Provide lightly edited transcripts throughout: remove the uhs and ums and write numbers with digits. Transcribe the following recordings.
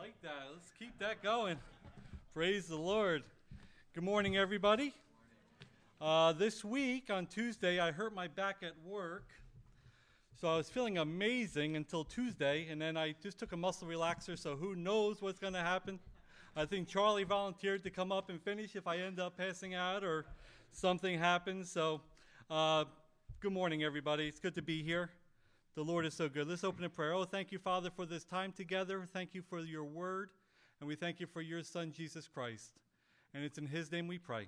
like that. Let's keep that going. Praise the Lord. Good morning, everybody. This week on Tuesday, I hurt my back at work. So I was feeling amazing until Tuesday, and then I just took a muscle relaxer, so who knows what's going to happen. I think Charlie volunteered to come up and finish if I end up passing out or something happens. So good morning, everybody. It's good to be here. The Lord is so good. Let's open in prayer. Oh, thank you, Father, for this time together. Thank you for your word, and we thank you for your Son, Jesus Christ. And it's in his name we pray.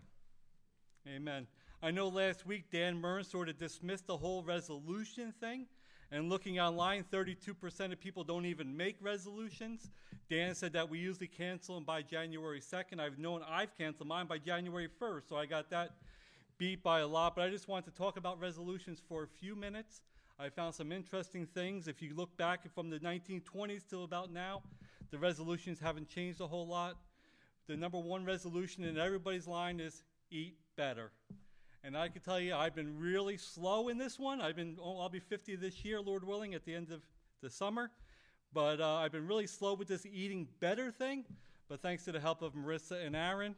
Amen. I know last week Dan Mern sort of dismissed the whole resolution thing, and looking online, 32% of people don't even make resolutions. Dan said that we usually cancel them by January 2nd. I've canceled mine by January 1st, so I got that beat by a lot. But I just want to talk about resolutions for a few minutes. I found some interesting things. If you look back from the 1920s till about now, the resolutions haven't changed a whole lot. The number one resolution in everybody's line is eat better. And I can tell you, I've been really slow in this one. I'll be 50 this year, Lord willing, at the end of the summer. But I've been really slow with this eating better thing. But thanks to the help of Marissa and Aaron,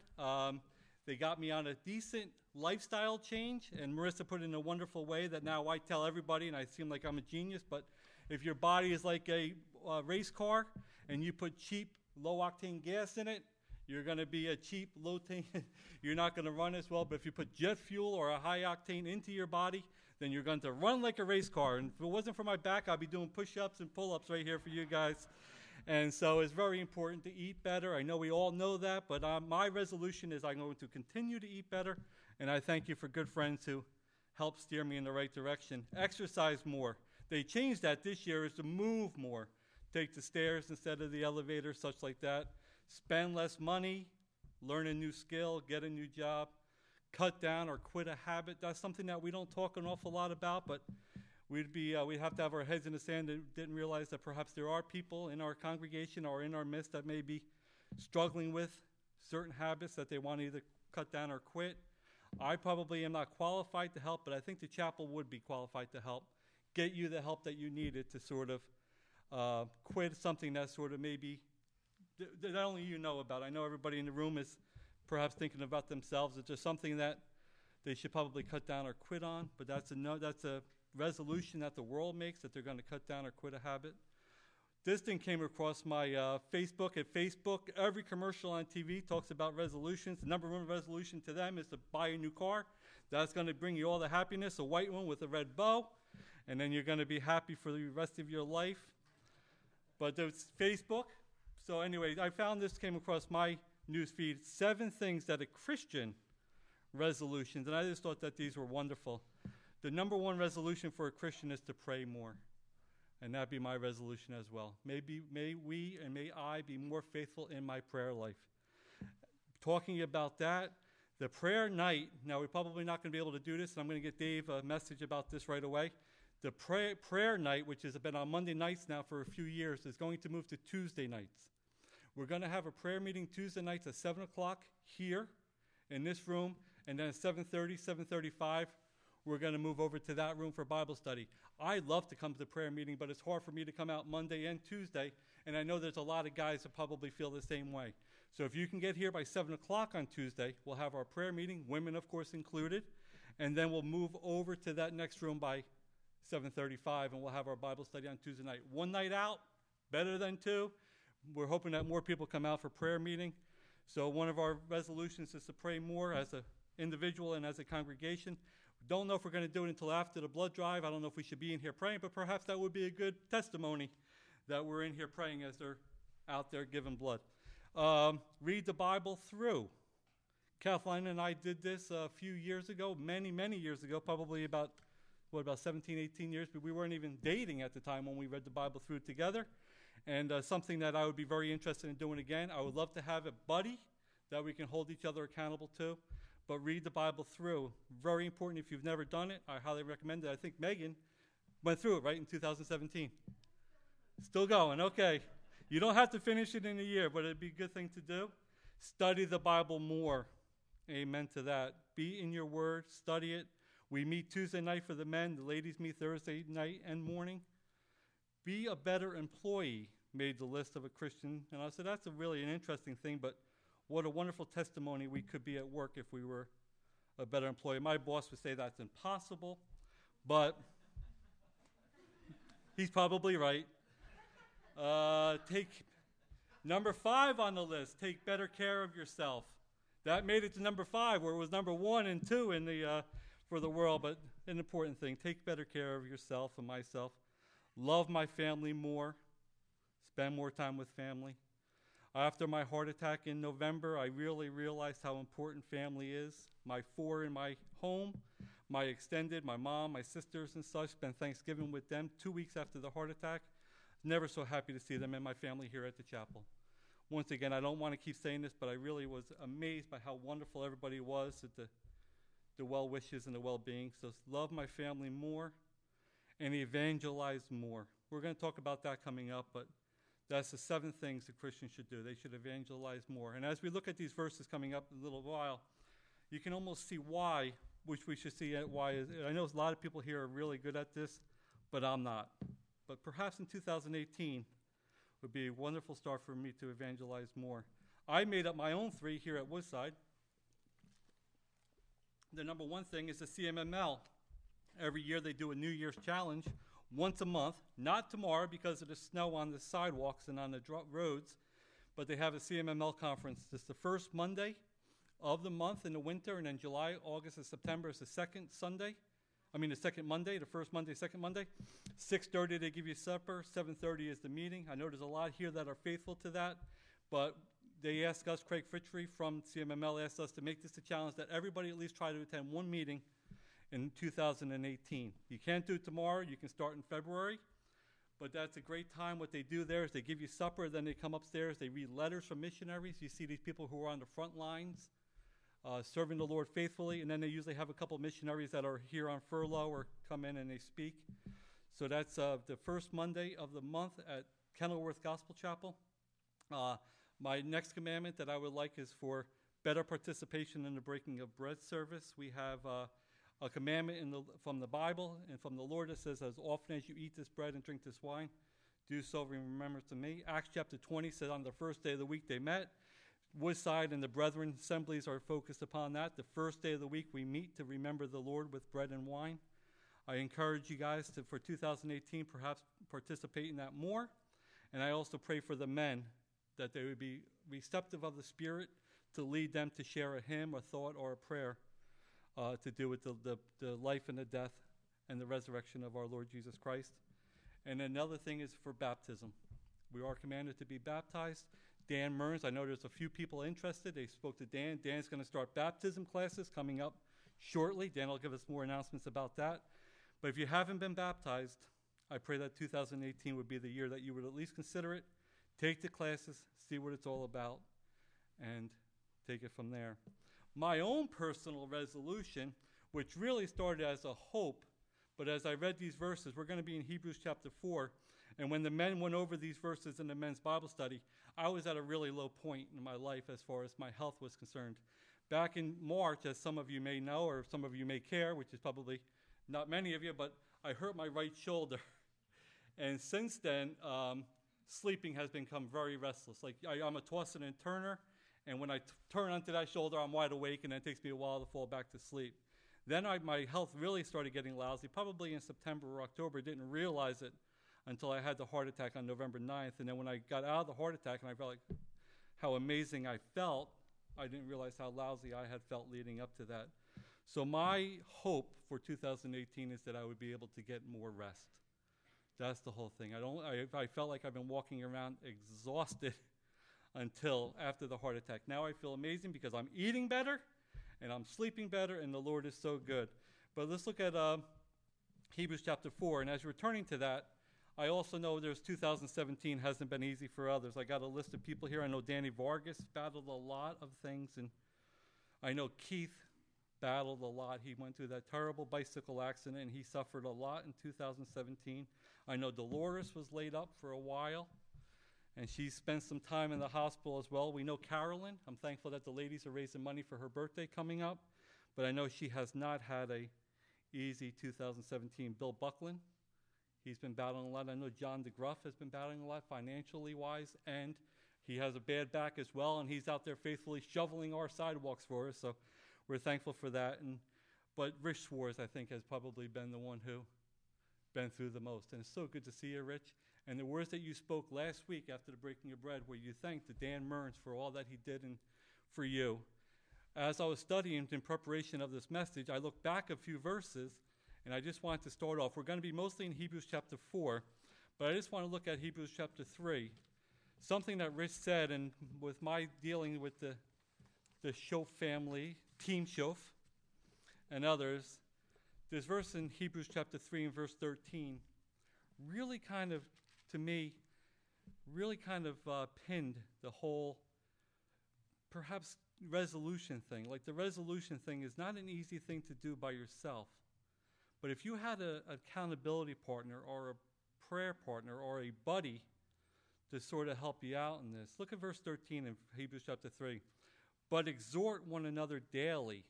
they got me on a decent lifestyle change, and Marissa put it in a wonderful way that now I tell everybody, and I seem like I'm a genius, but if your body is like a race car and you put cheap, low-octane gas in it, you're going to be a cheap, low-octane, you're not going to run as well. But if you put jet fuel or a high-octane into your body, then you're going to run like a race car. And if it wasn't for my back, I'd be doing push-ups and pull-ups right here for you guys. And so it's very important to eat better. I know we all know that, but my resolution is I'm going to continue to eat better. And I thank you for good friends who help steer me in the right direction. Exercise more. They changed that this year is to move more. Take the stairs instead of the elevator, such like that. Spend less money, learn a new skill, get a new job, cut down or quit a habit. That's something that we don't talk an awful lot about, but we'd have to have our heads in the sand and didn't realize that perhaps there are people in our congregation or in our midst that may be struggling with certain habits that they want to either cut down or quit. I probably am not qualified to help, but I think the chapel would be qualified to help, get you the help that you needed to sort of quit something that sort of maybe that only you know about. I know everybody in the room is perhaps thinking about themselves. It's just something that they should probably cut down or quit on, but that's a resolution that the world makes, that they're going to cut down or quit a habit. This thing came across my Facebook. At Facebook, every commercial on TV talks about resolutions. The number one resolution to them is to buy a new car. That's going to bring you all the happiness, a white one with a red bow, and then you're going to be happy for the rest of your life. But there's Facebook. So anyway, I found this came across my news feed, 7 things that a Christian resolutions, and I just thought that these were wonderful. The number one resolution for a Christian is to pray more. And that be my resolution as well. May we and may I be more faithful in my prayer life. Talking about that, the prayer night, now we're probably not going to be able to do this, and I'm going to get Dave a message about this right away. The prayer night, which has been on Monday nights now for a few years, is going to move to Tuesday nights. We're going to have a prayer meeting Tuesday nights at 7 o'clock here in this room, and then at 7:30, 7:35, we're going to move over to that room for Bible study. I love to come to the prayer meeting, but it's hard for me to come out Monday and Tuesday, and I know there's a lot of guys that probably feel the same way. So if you can get here by 7 o'clock on Tuesday, we'll have our prayer meeting, women, of course, included, and then we'll move over to that next room by 7:35, and we'll have our Bible study on Tuesday night. One night out, better than 2. We're hoping that more people come out for prayer meeting. So one of our resolutions is to pray more as an individual and as a congregation. Don't know if we're going to do it until after the blood drive. I don't know if we should be in here praying, but perhaps that would be a good testimony that we're in here praying as they're out there giving blood. Read the Bible through. Kathleen and I did this a few years ago, many, many years ago, probably about 17, 18 years, but we weren't even dating at the time when we read the Bible through together. And something that I would be very interested in doing again. I would love to have a buddy that we can hold each other accountable to. But read the Bible through. Very important. If you've never done it, I highly recommend it. I think Megan went through it, right, in 2017. Still going. Okay. You don't have to finish it in a year, but it'd be a good thing to do. Study the Bible more. Amen to that. Be in your word. Study it. We meet Tuesday night for the men. The ladies meet Thursday night and morning. Be a better employee. made the list of a Christian. And I said, that's really an interesting thing, but what a wonderful testimony we could be at work if we were a better employee. My boss would say that's impossible, but he's probably right. Take number 5 on the list, take better care of yourself. That made it to number 5, where it was number 1 and 2 in the for the world, but an important thing. Take better care of yourself and myself. Love my family more. Spend more time with family. After my heart attack in November, I really realized how important family is. My 4 in my home, my extended, my mom, my sisters and such, spent Thanksgiving with them 2 weeks after the heart attack. Never so happy to see them and my family here at the chapel. Once again, I don't want to keep saying this, but I really was amazed by how wonderful everybody was at the well wishes and the well-being. So love my family more and evangelize more. We're going to talk about that coming up, but that's the 7 things a Christian should do. They should evangelize more. And as we look at these verses coming up in a little while, you can almost see why, which we should see why. I know a lot of people here are really good at this, but I'm not. But perhaps in 2018 would be a wonderful start for me to evangelize more. I made up my own 3 here at Woodside. The number 1 thing is the CMML. Every year they do a New Year's challenge once a month, not tomorrow because of the snow on the sidewalks and on the roads, but they have a CMML conference. It's the first Monday of the month in the winter, and then July, August, and September is the second Monday, the first Monday, second Monday. 6:30 they give you supper, 7:30 is the meeting. I know there's a lot here that are faithful to that, but they asked us, Craig Fitchery from CMML asked us to make this a challenge that everybody at least try to attend one meeting in 2018. You can't do it tomorrow, you can start in February, but that's a great time. What they do there is they give you supper, then they come upstairs, they read letters from missionaries. You see these people who are on the front lines, serving the Lord faithfully, and then they usually have a couple missionaries that are here on furlough or come in and they speak. So that's the first Monday of the month at Kenilworth Gospel Chapel. My next commandment that I would like is for better participation in the breaking of bread service. We have a commandment from the Bible and from the Lord that says, as often as you eat this bread and drink this wine, do so in remembrance of me. Acts chapter 20 said on the first day of the week they met. Woodside and the Brethren assemblies are focused upon that. The first day of the week we meet to remember the Lord with bread and wine. I encourage you guys to, for 2018, perhaps participate in that more. And I also pray for the men that they would be receptive of the Spirit to lead them to share a hymn, a thought, or a prayer to do with the life and the death and the resurrection of our Lord Jesus Christ. And another thing is for baptism. We are commanded to be baptized. Dan Mearns, I know there's a few people interested. They spoke to Dan. Dan's going to start baptism classes coming up shortly. Dan will give us more announcements about that. But if you haven't been baptized, I pray that 2018 would be the year that you would at least consider it, take the classes, see what it's all about, and take it from there. My own personal resolution, which really started as a hope, but as I read these verses, we're going to be in Hebrews chapter 4, and when the men went over these verses in the men's Bible study, I was at a really low point in my life as far as my health was concerned. Back in March, as some of you may know, or some of you may care, which is probably not many of you, but I hurt my right shoulder. And since then, sleeping has become very restless. Like I'm a tosser and turner, and when I turn onto that shoulder, I'm wide awake, and it takes me a while to fall back to sleep. Then my health really started getting lousy, probably in September or October. Didn't realize it until I had the heart attack on November 9th. And then when I got out of the heart attack and I felt like how amazing I felt, I didn't realize how lousy I had felt leading up to that. So my hope for 2018 is that I would be able to get more rest. That's the whole thing. I felt like I've been walking around exhausted until after the heart attack. Now I feel amazing because I'm eating better and I'm sleeping better, and the Lord is so good. But let's look at Hebrews chapter 4. And as we're turning to that, I also know there's 2017 hasn't been easy for others. I got a list of people here. I know Danny Vargas battled a lot of things, and I know Keith battled a lot. He went through that terrible bicycle accident, and he suffered a lot in 2017. I know Dolores was laid up for a while, and she spent some time in the hospital as well. We know Carolyn. I'm thankful that the ladies are raising money for her birthday coming up, but I know she has not had a easy 2017. Bill Buckland, He's been battling a lot. I know John DeGruff has been battling a lot financially wise, and he has a bad back as well, and he's out there faithfully shoveling our sidewalks for us, so we're thankful for that. But Rich Swartz, I think, has probably been the one who been through the most. And it's so good to see you, Rich. And the words that you spoke last week after the breaking of bread, where you thanked Dan Mearns for all that he did and for you. As I was studying in preparation of this message, I looked back a few verses, and I just wanted to start off. We're going to be mostly in Hebrews chapter 4, but I just want to look at Hebrews chapter 3. Something that Rich said, and with my dealing with the Schoaf family, Team Schoaf, and others, this verse in Hebrews chapter 3 and verse 13 really kind of, to me, pinned the whole, perhaps, resolution thing. Like, the resolution thing is not an easy thing to do by yourself. But if you had an accountability partner or a prayer partner or a buddy to sort of help you out in this, look at verse 13 in Hebrews chapter 3. But exhort one another daily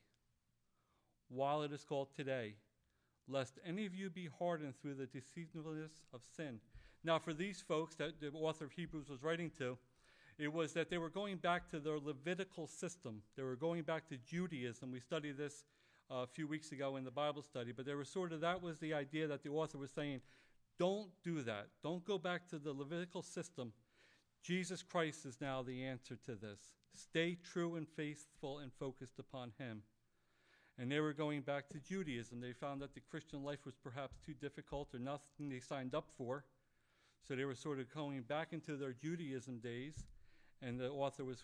while it is called today, lest any of you be hardened through the deceitfulness of sin. Now, for these folks that the author of Hebrews was writing to, it was that they were going back to their Levitical system. They were going back to Judaism. We studied this a few weeks ago in the Bible study, but they were that was the idea that the author was saying, don't do that. Don't go back to the Levitical system. Jesus Christ is now the answer to this. Stay true and faithful and focused upon him. And they were going back to Judaism. They found that the Christian life was perhaps too difficult or nothing they signed up for. So they were sort of going back into their Judaism days. And the author was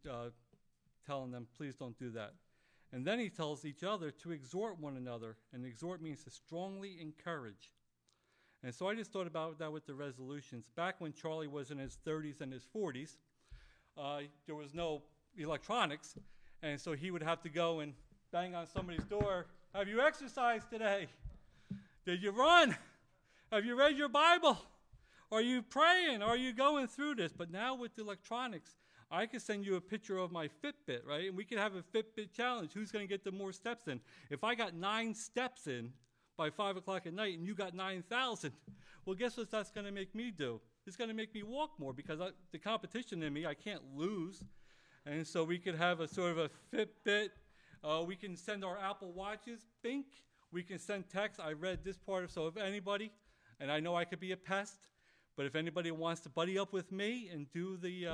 telling them, please don't do that. And then he tells each other to exhort one another. And exhort means to strongly encourage. And so I just thought about that with the resolutions. Back when Charlie was in his 30s and his 40s, there was no electronics. And so he would have to go and bang on somebody's door. Have you exercised today? Did you run? Have you read your Bible? Are you praying? Are you going through this? But now with the electronics, I could send you a picture of my Fitbit, right? And we could have a Fitbit challenge. Who's going to get the more steps in? If I got 9 steps in by 5 o'clock at night and you got 9,000, well, guess what that's going to make me do? It's going to make me walk more because the competition in me, I can't lose. And so we could have a sort of a Fitbit. We can send our Apple Watches, bink. We can send texts. I read this part. So if anybody, and I know I could be a pest, but if anybody wants to buddy up with me and do the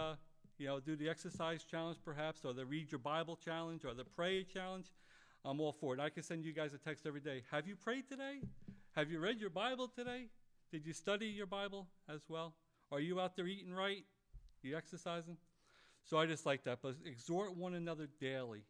exercise challenge perhaps, or the read your Bible challenge, or the pray challenge, I'm all for it. I can send you guys a text every day. Have you prayed today? Have you read your Bible today? Did you study your Bible as well? Are you out there eating right? Are you exercising? So I just like that. But exhort one another daily.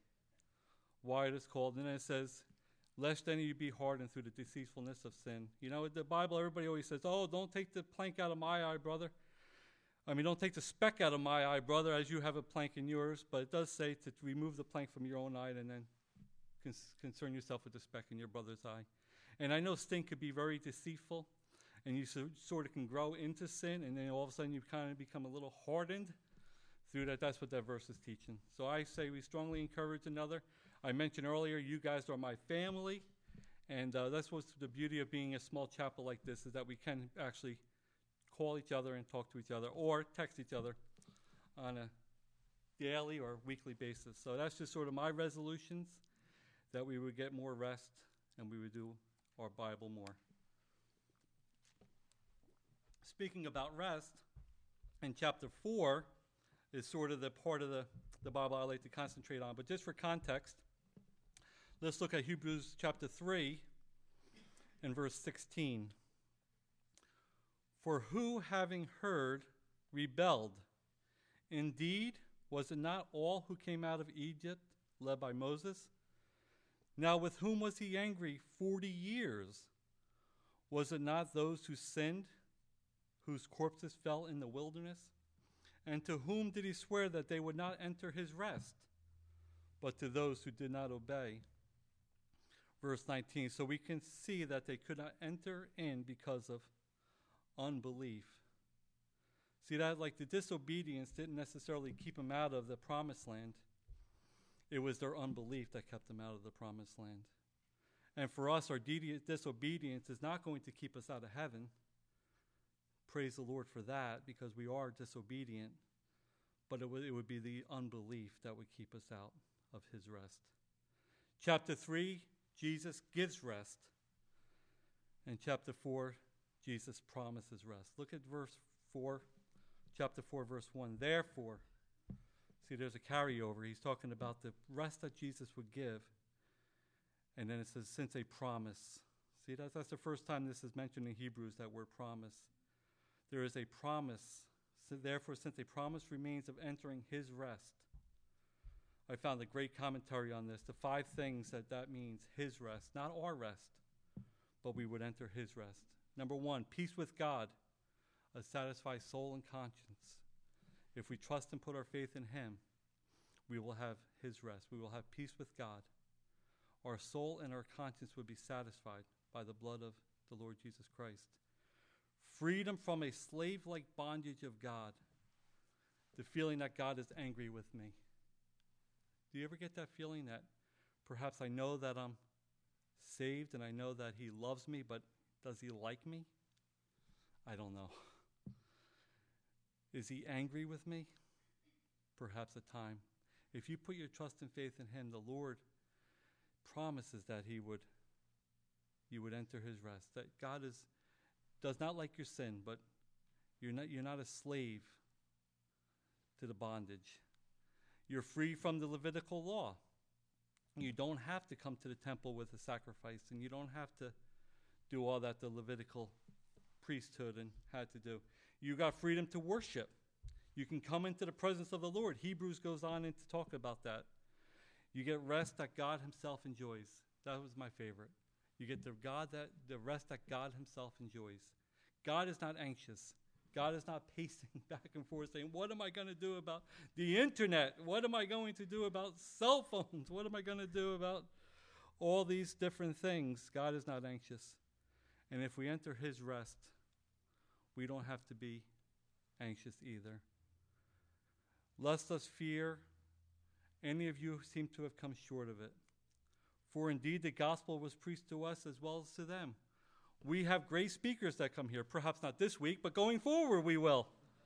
Why it is called. And then it says, lest any of you be hardened through the deceitfulness of sin. You know, in the Bible, everybody always says, oh, don't take the plank out of my eye, brother. Don't take the speck out of my eye, brother, as you have a plank in yours. But it does say to remove the plank from your own eye and then concern yourself with the speck in your brother's eye. And I know sin could be very deceitful, and you sort of can grow into sin, and then all of a sudden you kind of become a little hardened through that. That's what that verse is teaching. So I say we strongly encourage another. I mentioned earlier, you guys are my family, and that's what's the beauty of being a small chapel like this, is that we can actually call each other and talk to each other, or text each other on a daily or weekly basis. So that's just sort of my resolutions, that we would get more rest and we would do our Bible more. Speaking about rest, in chapter 4 is sort of the part of the Bible I like to concentrate on. But just for context, let's look at Hebrews chapter 3 and verse 16. For who, having heard, rebelled? Indeed, was it not all who came out of Egypt, led by Moses? Now with whom was he angry 40 years? Was it not those who sinned, whose corpses fell in the wilderness? And to whom did he swear that they would not enter his rest? But to those who did not obey. Verse 19, so we can see that they could not enter in because of unbelief. See that, like the disobedience didn't necessarily keep them out of the promised land. It was their unbelief that kept them out of the promised land. And for us, our disobedience is not going to keep us out of heaven. praise the Lord for that because we are disobedient, but it would be the unbelief that would keep us out of his rest. Chapter 3, Jesus gives rest. And chapter 4, Jesus promises rest. Look at verse 4, chapter 4, verse 1. Therefore, see, there's a carryover. He's talking about the rest that Jesus would give. And then it says, since a promise. See, that's the first time this is mentioned in Hebrews, that word promise. There is a promise. So therefore, since a promise remains of entering his rest. I found a great commentary on this. The 5 things that means, his rest. Not our rest, but we would enter his rest. Number 1, peace with God, a satisfied soul and conscience. If we trust and put our faith in him, we will have his rest. We will have peace with God. Our soul and our conscience would be satisfied by the blood of the Lord Jesus Christ. Freedom from a slave-like bondage of God. The feeling that God is angry with me. Do you ever get that feeling that perhaps I know that I'm saved and I know that he loves me, but does he like me? I don't know. Is he angry with me? Perhaps at time. If you put your trust and faith in him, the Lord promises that you would enter his rest. That God does not like your sin, but you're not a slave to the bondage. You're free from the Levitical law. You don't have to come to the temple with a sacrifice, and you don't have to do all that the Levitical priesthood had to do. You got freedom to worship. You can come into the presence of the Lord. Hebrews goes on to talk about that. You get rest that God himself enjoys. That was my favorite. You get the rest that God himself enjoys. God is not anxious. God is not pacing back and forth saying, what am I going to do about the internet? What am I going to do about cell phones? What am I going to do about all these different things? God is not anxious. And if we enter his rest, we don't have to be anxious either. Lest us fear any of you who seem to have come short of it. For indeed the gospel was preached to us as well as to them. We have great speakers that come here. Perhaps not this week, but going forward we will.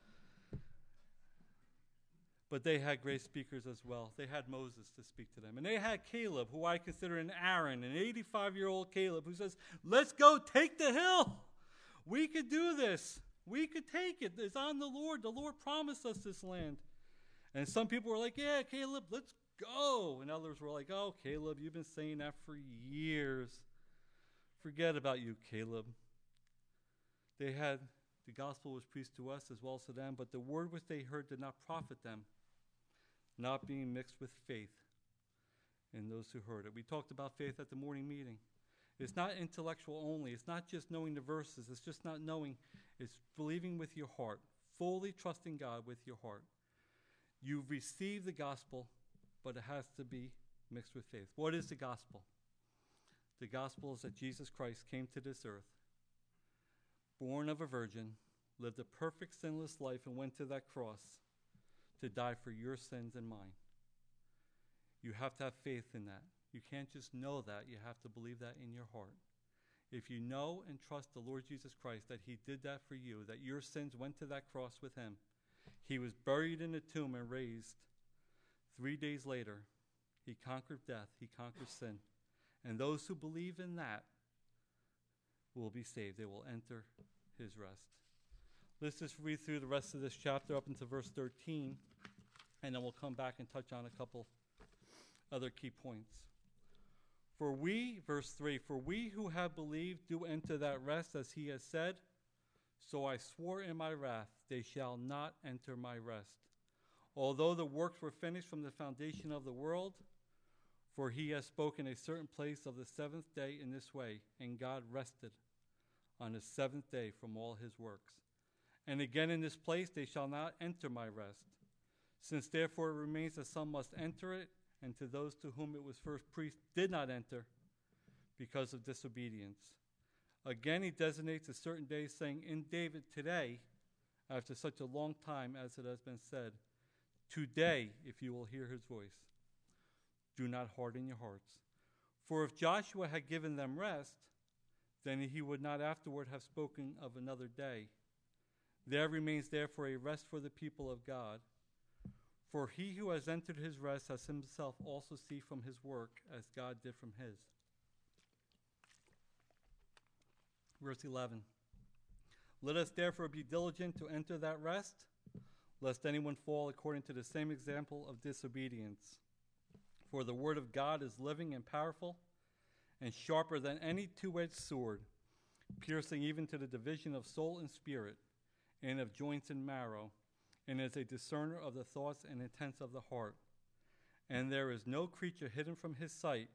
But they had great speakers as well. They had Moses to speak to them. And they had Caleb, who I consider an Aaron, an 85-year-old Caleb, who says, let's go take the hill. We could do this. We could take it. It's on the Lord. The Lord promised us this land. And some people were like, yeah, Caleb, let's go. And others were like, oh, Caleb, you've been saying that for years. Forget about you, Caleb. The gospel was preached to us as well as to them, but the word which they heard did not profit them, not being mixed with faith in those who heard it. We talked about faith at the morning meeting. It's not intellectual only. It's not just knowing the verses. It's just not knowing. It's believing with your heart, fully trusting God with your heart. You've received the gospel, but it has to be mixed with faith. What is the gospel? The gospel is that Jesus Christ came to this earth, born of a virgin, lived a perfect sinless life, and went to that cross to die for your sins and mine. You have to have faith in that. You can't just know that. You have to believe that in your heart. If you know and trust the Lord Jesus Christ, that he did that for you, that your sins went to that cross with him, he was buried in a tomb and raised. 3 days later, he conquered death. He conquered sin. And those who believe in that will be saved. They will enter his rest. Let's just read through the rest of this chapter up into verse 13, and then we'll come back and touch on a couple other key points. Verse 3, for we who have believed do enter that rest, as he has said, so I swore in my wrath, they shall not enter my rest. Although the works were finished from the foundation of the world, for he has spoken a certain place of the seventh day in this way, and God rested on the seventh day from all his works. And again in this place they shall not enter my rest. Since therefore it remains that some must enter it, and to those to whom it was first preached did not enter, because of disobedience. Again he designates a certain day, saying, in David today, after such a long time as it has been said, today, if you will hear his voice, do not harden your hearts. For if Joshua had given them rest, then he would not afterward have spoken of another day, There remains therefore a rest for the people of God. For he who has entered his rest has himself also ceased from his work, as God did from his. Verse 11. Let us therefore be diligent to enter that rest, lest anyone fall according to the same example of disobedience. For the word of God is living and powerful, and sharper than any two-edged sword, piercing even to the division of soul and spirit, and of joints and marrow, and is a discerner of the thoughts and intents of the heart. And there is no creature hidden from his sight,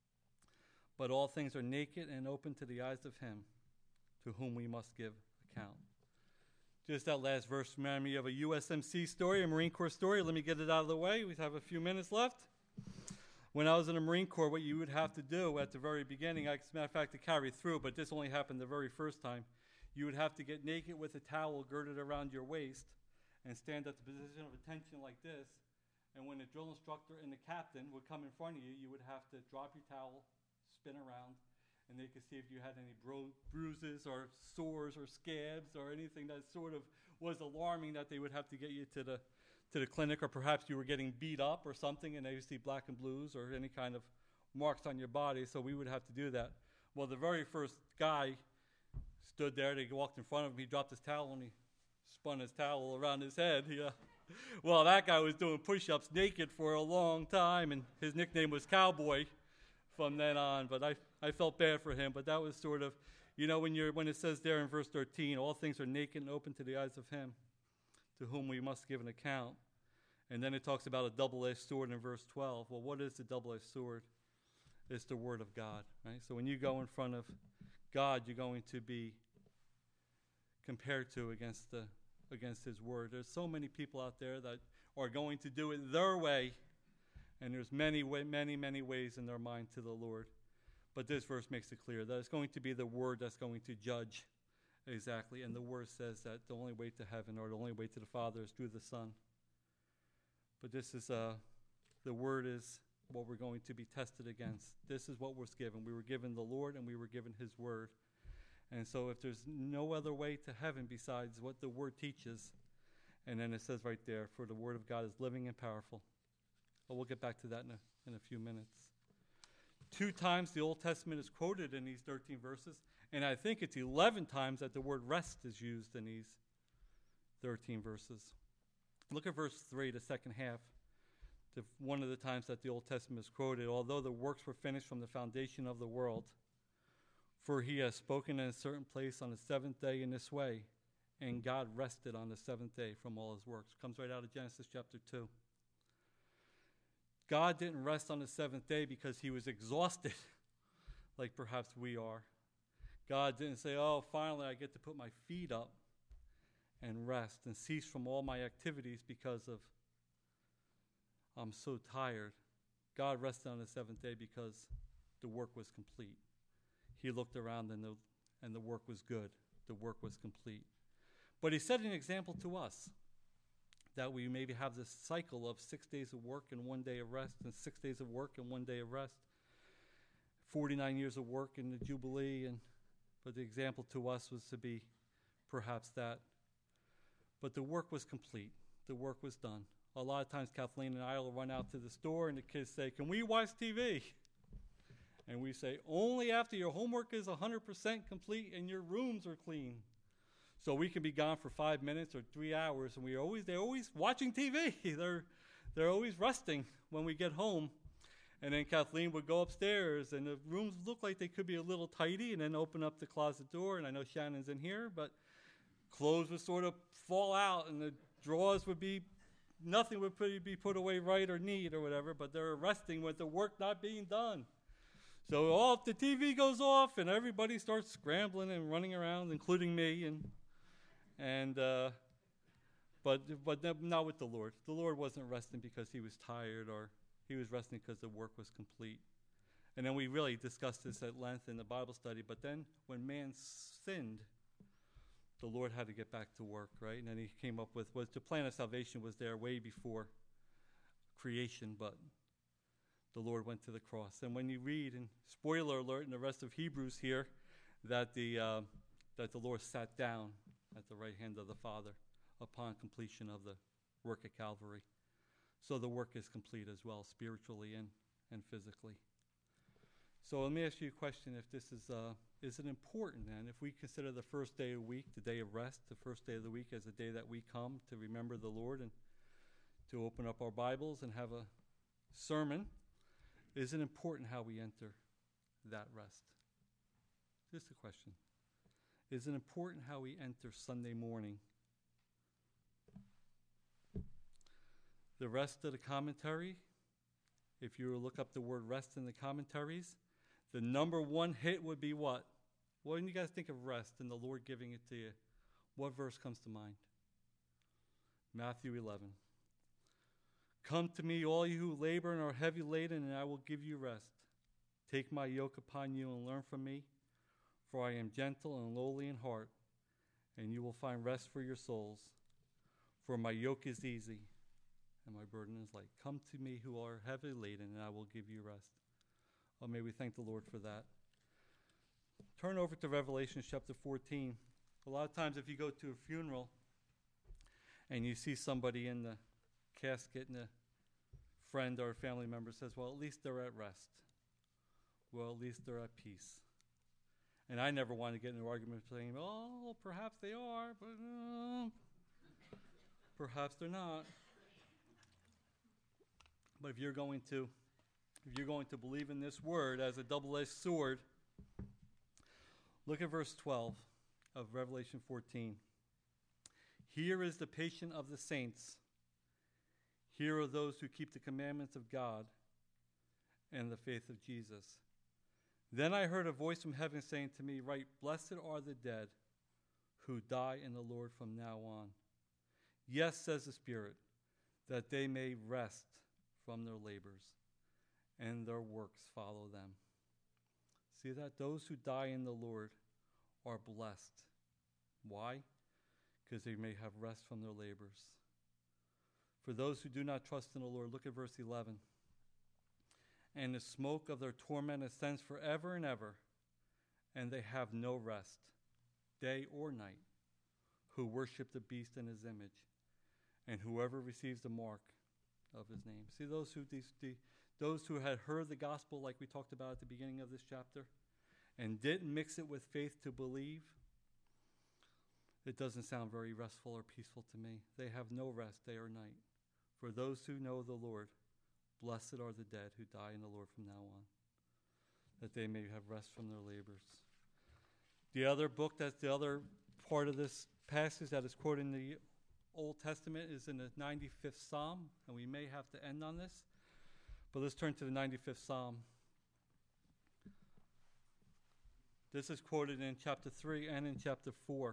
but all things are naked and open to the eyes of him, to whom we must give account. Just that last verse reminded me of a USMC story, a Marine Corps story. Let me get it out of the way. We have a few minutes left. When I was in the Marine Corps, what you would have to do at the very beginning, as a matter of fact, to carry through, but this only happened the very first time, you would have to get naked with a towel girded around your waist and stand at the position of attention like this. And when the drill instructor and the captain would come in front of you, you would have to drop your towel, spin around, and they could see if you had any bruises or sores or scabs or anything that sort of was alarming, that they would have to get you to the clinic, or perhaps you were getting beat up or something and they would see black and blues or any kind of marks on your body, so we would have to do that. Well, the very first guy stood there, they walked in front of him, he dropped his towel and he spun his towel around his head. Yeah. Well, that guy was doing push-ups naked for a long time, and his nickname was Cowboy from then on, but I felt bad for him. But that was sort of, when it says there in verse 13, all things are naked and open to the eyes of him to whom we must give an account. And then it talks about a double-edged sword in verse 12. Well, what is the double-edged sword? It's the word of God, right? So when you go in front of God, you're going to be compared to against his word. There's so many people out there that are going to do it their way, and there's many ways in their mind to the Lord. But this verse makes it clear that it's going to be the word that's going to judge exactly, and the word says that the only way to heaven, or the only way to the Father, is through the Son. But this is the word is what we're going to be tested against. This is what was given. We were given the Lord, and we were given his word. And so if there's no other way to heaven besides what the word teaches, and then it says right there, for the word of God is living and powerful. But we'll get back to that in a few minutes. 2 times the Old Testament is quoted in these 13 verses, and I think it's 11 times that the word rest is used in these 13 verses. Look at verse 3, the second half. One of the times that the Old Testament is quoted, although the works were finished from the foundation of the world, for he has spoken in a certain place on the seventh day in this way, and God rested on the seventh day from all his works. Comes right out of Genesis chapter 2. God didn't rest on the seventh day because he was exhausted, like perhaps we are. God didn't say, oh, finally I get to put my feet up and rest and cease from all my activities because of I'm so tired. God rested on the seventh day because the work was complete. He looked around and the work was good. The work was complete. But he set an example to us, that we maybe have this cycle of 6 days of work and 1 day of rest, and 6 days of work and 1 day of rest, 49 years of work in the Jubilee, but the example to us was to be perhaps that. But the work was complete. The work was done. A lot of times Kathleen and I will run out to the store and the kids say, can we watch TV? And we say, only after your homework is 100% complete and your rooms are clean. So we can be gone for 5 minutes or 3 hours, and they're always watching TV. They're always resting when we get home. And then Kathleen would go upstairs, and the rooms look like they could be a little tidy, and then open up the closet door, and I know Shannon's in here, but clothes would sort of fall out, and the drawers would be, nothing would be put away right or neat or whatever, but they're resting with the work not being done. So if the TV goes off, and everybody starts scrambling and running around, including me, but not with the Lord. The Lord wasn't resting because he was tired, or he was resting because the work was complete. And then we really discussed this at length in the Bible study. But then when man sinned, the Lord had to get back to work, right? And then he came up with, the plan of salvation was there way before creation, but the Lord went to the cross. And when you read, and spoiler alert in the rest of Hebrews here, that the Lord sat down at the right hand of the Father upon completion of the work at Calvary. So the work is complete as well, spiritually and physically. So let me ask you a question. If this is it important then, if we consider the first day of the week, the day of rest, the first day of the week as a day that we come to remember the Lord and to open up our Bibles and have a sermon, is it important how we enter that rest? Just a question. Is it important how we enter Sunday morning? The rest of the commentary, if you were to look up the word rest in the commentaries, the number one hit would be what? When you guys think of rest and the Lord giving it to you, what verse comes to mind? Matthew 11. Come to me, all you who labor and are heavy laden, and I will give you rest. Take my yoke upon you and learn from me, for I am gentle and lowly in heart, and you will find rest for your souls. For my yoke is easy, and my burden is light. Come to me who are heavy laden, and I will give you rest. Oh, may we thank the Lord for that. Turn over to Revelation chapter 14. A lot of times if you go to a funeral and you see somebody in the casket and a friend or a family member says, well, at least they're at rest. Well, at least they're at peace. And I never want to get into an argument saying, oh, perhaps they are, but perhaps they're not. But if you're going to believe in this word as a double-edged sword, look at verse 12 of Revelation 14. Here is the patience of the saints. Here are those who keep the commandments of God and the faith of Jesus. Then I heard a voice from heaven saying to me, write, blessed are the dead who die in the Lord from now on. Yes, says the Spirit, that they may rest from their labors, and their works follow them. See that? Those who die in the Lord are blessed. Why? Because they may have rest from their labors. For those who do not trust in the Lord, look at verse 11. And the smoke of their torment ascends forever and ever, and they have no rest, day or night, who worship the beast and his image, and whoever receives the mark of his name. See, those who had heard the gospel, like we talked about at the beginning of this chapter, and didn't mix it with faith to believe, it doesn't sound very restful or peaceful to me. They have no rest day or night. For those who know the Lord, blessed are the dead who die in the Lord from now on, that they may have rest from their labors. The other book, that's the other part of this passage that is quoted in the Old Testament, is in the 95th Psalm, and we may have to end on this, but let's turn to the 95th Psalm. This is quoted in chapter 3 and in chapter 4.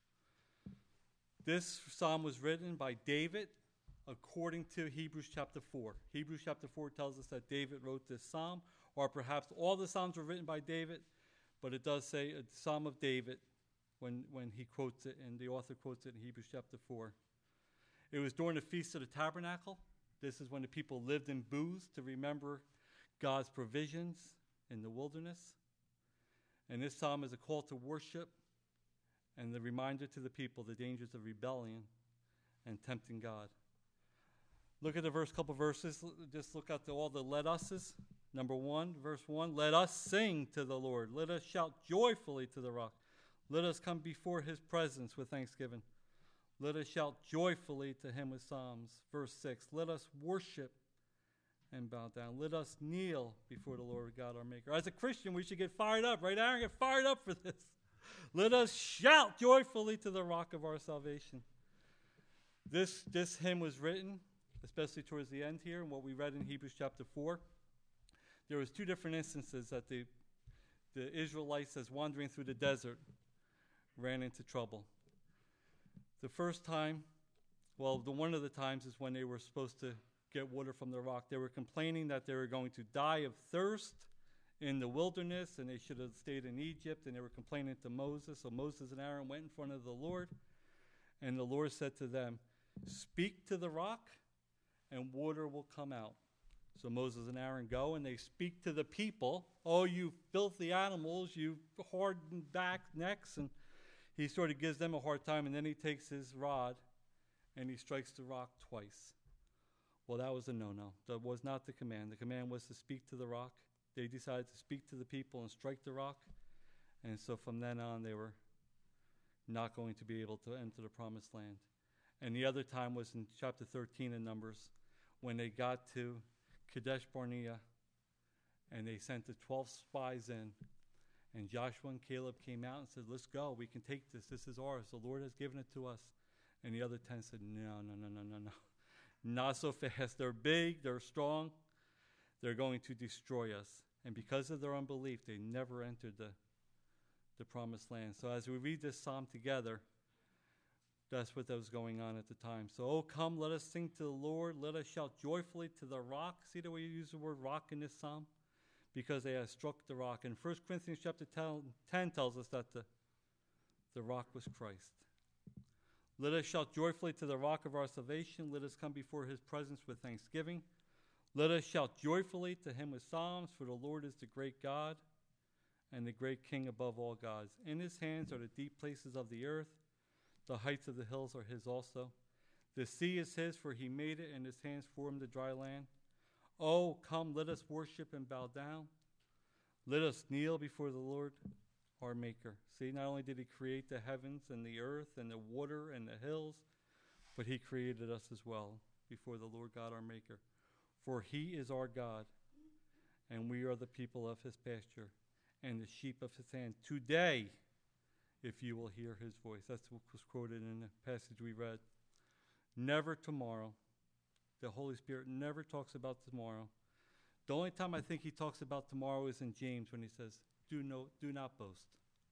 This psalm was written by David according to Hebrews chapter 4. Hebrews chapter 4 tells us that David wrote this psalm, or perhaps all the psalms were written by David, but it does say a psalm of David when he quotes it, and the author quotes it in Hebrews chapter 4. It was during the Feast of the Tabernacle. This is when the people lived in booths to remember God's provisions in the wilderness. And this psalm is a call to worship and the reminder to the people the dangers of rebellion and tempting God. Look at the couple verses. Just look at all the let us's. Number 1, verse 1, let us sing to the Lord. Let us shout joyfully to the rock. Let us come before his presence with thanksgiving. Let us shout joyfully to him with psalms. Verse 6, let us worship and bow down. Let us kneel before the Lord God our Maker. As a Christian, we should get fired up, right, Aaron? Get fired up for this. Let us shout joyfully to the rock of our salvation. This hymn was written, especially towards the end here, and what we read in Hebrews chapter 4. There was 2 different instances that the Israelites, as wandering through the desert, ran into trouble. The first time, one of the times is when they were supposed to get water from the rock. They were complaining that they were going to die of thirst in the wilderness, and they should have stayed in Egypt, and they were complaining to Moses. So Moses and Aaron went in front of the Lord, and the Lord said to them, speak to the rock, and water will come out. So Moses and Aaron go, and they speak to the people. Oh, you filthy animals, you hardened back necks. And he sort of gives them a hard time, and then he takes his rod and he strikes the rock twice. Well, that was a no-no. That was not the command. The command was to speak to the rock. They decided to speak to the people and strike the rock. And so from then on, they were not going to be able to enter the promised land. And the other time was in chapter 13 in Numbers, when they got to Kadesh Barnea, and they sent the 12 spies in. And Joshua and Caleb came out and said, let's go. We can take this. This is ours. The Lord has given it to us. And the other 10 said, no. Not so fast. They're big. They're strong. They're going to destroy us. And because of their unbelief, they never entered the promised land. So as we read this psalm together, that's what was going on at the time. So, oh, come, let us sing to the Lord. Let us shout joyfully to the rock. See the way you use the word rock in this psalm? Because they have struck the rock. And 1 Corinthians chapter 10 tells us that the rock was Christ. Let us shout joyfully to the rock of our salvation. Let us come before his presence with thanksgiving. Let us shout joyfully to him with psalms, for the Lord is the great God and the great King above all gods. In his hands are the deep places of the earth. The heights of the hills are his also. The sea is his, for he made it, and his hands formed the dry land. Oh, come, let us worship and bow down. Let us kneel before the Lord, our Maker. See, not only did he create the heavens and the earth and the water and the hills, but he created us as well before the Lord God, our Maker. For he is our God, and we are the people of his pasture and the sheep of his hand. Today, if you will hear his voice. That's what was quoted in the passage we read. Never tomorrow. The Holy Spirit never talks about tomorrow. The only time I think he talks about tomorrow is in James when he says, do not boast.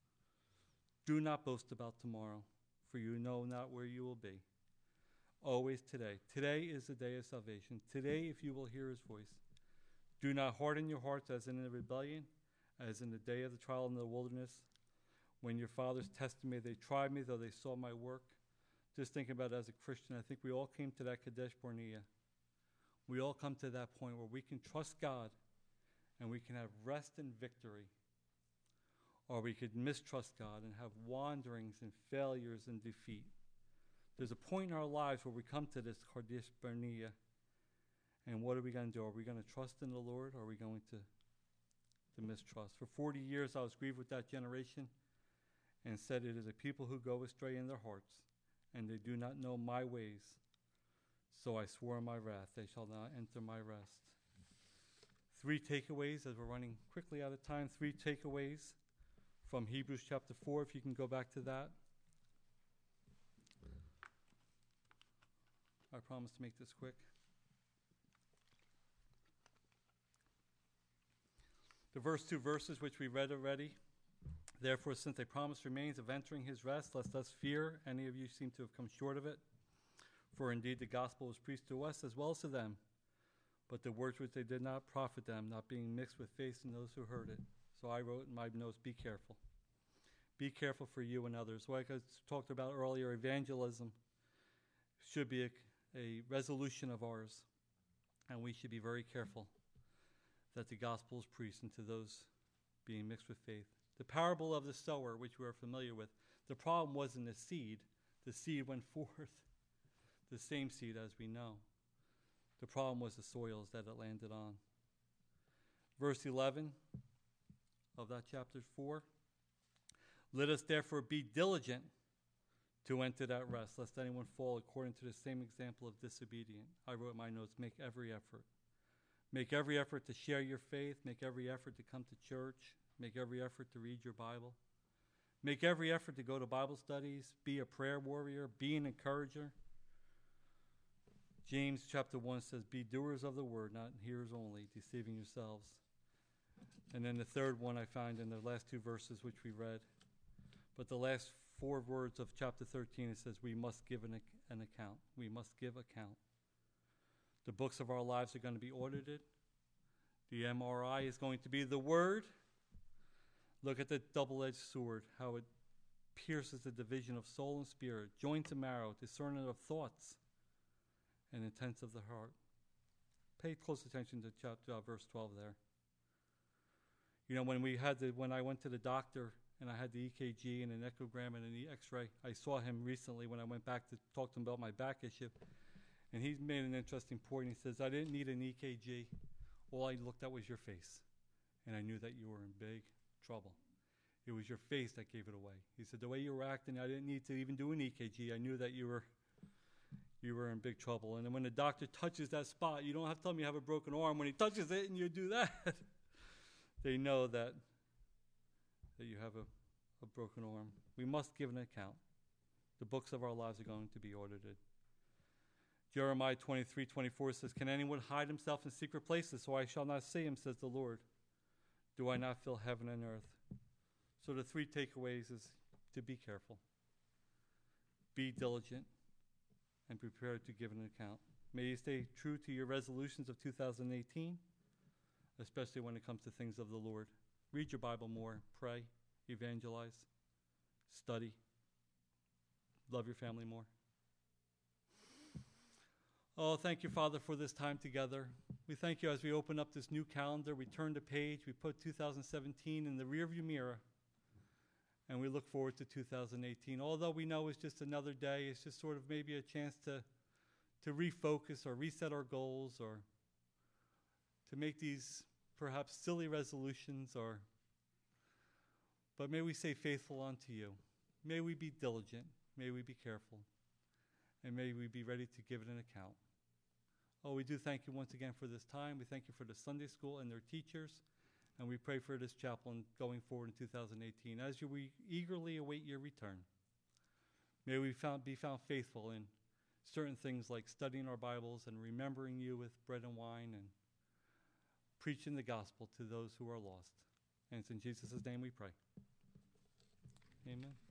Do not boast about tomorrow, for you know not where you will be. Always today. Today is the day of salvation. Today, if you will hear his voice. Do not harden your hearts as in the rebellion, as in the day of the trial in the wilderness, when your fathers tested me, they tried me, though they saw my work. Just thinking about it as a Christian, I think we all came to that Kadesh Barnea. We all come to that point where we can trust God and we can have rest and victory. Or we could mistrust God and have wanderings and failures and defeat. There's a point in our lives where we come to this Kadesh Barnea, and what are we going to do? Are we going to trust in the Lord, or are we going to mistrust? For 40 years I was grieved with that generation, and said, it is a people who go astray in their hearts, and they do not know my ways. So I swore in my wrath, they shall not enter my rest. 3 takeaways, as we're running quickly out of time, 3 takeaways from Hebrews chapter 4, if you can go back to that. I promise to make this quick. The first 2 verses which we read already. Therefore, since a promise remains of entering his rest, lest us fear any of you seem to have come short of it. For indeed the gospel was preached to us as well as to them, but the words which they did not profit them, not being mixed with faith in those who heard it. So I wrote in my notes, be careful. Be careful for you and others. Like I talked about earlier, evangelism should be a resolution of ours, and we should be very careful that the gospel is preached into those being mixed with faith. The parable of the sower, which we are familiar with, the problem wasn't the seed. The seed went forth, the same seed as we know. The problem was the soils that it landed on. Verse 11 of that chapter 4. Let us therefore be diligent to enter that rest, lest anyone fall according to the same example of disobedience. I wrote in my notes, make every effort. Make every effort to share your faith. Make every effort to come to church. Make every effort to read your Bible. Make every effort to go to Bible studies. Be a prayer warrior. Be an encourager. James chapter 1 says, be doers of the word, not hearers only, deceiving yourselves. And then the third one I find in the last 2 verses which we read. But the last 4 words of chapter 13, it says, we must give an account. We must give account. The books of our lives are going to be audited. The MRI is going to be the word. Look at the double-edged sword, how it pierces the division of soul and spirit, joints and marrow, discerning of thoughts and intents of the heart. Pay close attention to verse 12 there. You know, when I went to the doctor and I had the EKG and an echogram and an X-ray. I saw him recently when I went back to talk to him about my back issue, and he made an interesting point. He says, I didn't need an EKG. All I looked at was your face, and I knew that you were in big trouble. It was your face that gave it away. He said, the way you were acting, I didn't need to even do an EKG. I knew that you were in big trouble. And then when the doctor touches that spot, you don't have to tell me you have a broken arm. When he touches it and you do that, they know that you have a broken arm. We must give an account. The books of our lives are going to be audited. Jeremiah 23:24 says, can anyone hide himself in secret places so I shall not see him, says the Lord? Do I not fill heaven and earth? So the 3 takeaways is to be careful, be diligent, and prepared to give an account. May you stay true to your resolutions of 2018, especially when it comes to things of the Lord. Read your Bible more, pray, evangelize, study, love your family more. Oh, thank you, Father, for this time together. We thank you as we open up this new calendar. We turn the page. We put 2017 in the rearview mirror, and we look forward to 2018. Although we know it's just another day, it's just sort of maybe a chance to refocus or reset our goals or to make these perhaps silly resolutions, but may we stay faithful unto you. May we be diligent. May we be careful. And may we be ready to give it an account. Oh, we do thank you once again for this time. We thank you for the Sunday school and their teachers. And we pray for this chaplain going forward in 2018. As we eagerly await your return, may we be found faithful in certain things like studying our Bibles and remembering you with bread and wine and preaching the gospel to those who are lost. And it's in Jesus' name we pray. Amen.